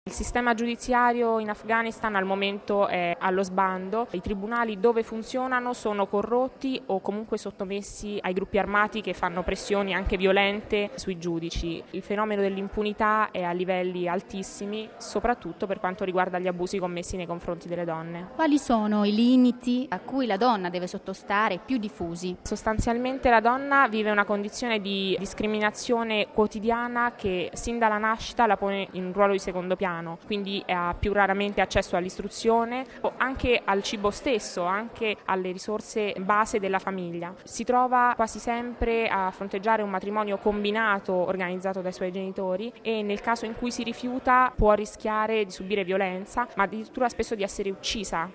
Il sistema giudiziario in Afghanistan al momento è allo sbando, i tribunali dove funzionano sono corrotti o comunque sottomessi ai gruppi armati che fanno pressioni anche violente sui giudici. Il fenomeno dell'impunità è a livelli altissimi, soprattutto per quanto riguarda gli abusi commessi nei confronti delle donne. Quali sono i limiti a cui la donna deve sottostare più diffusi? Sostanzialmente la donna vive una condizione di discriminazione quotidiana che sin dalla nascita la pone in un ruolo di secondo piano. Quindi ha più raramente accesso all'istruzione o anche al cibo stesso, anche alle risorse base della famiglia. Si trova quasi sempre a fronteggiare un matrimonio combinato organizzato dai suoi genitori e nel caso in cui si rifiuta può rischiare di subire violenza, ma addirittura spesso di essere uccisa.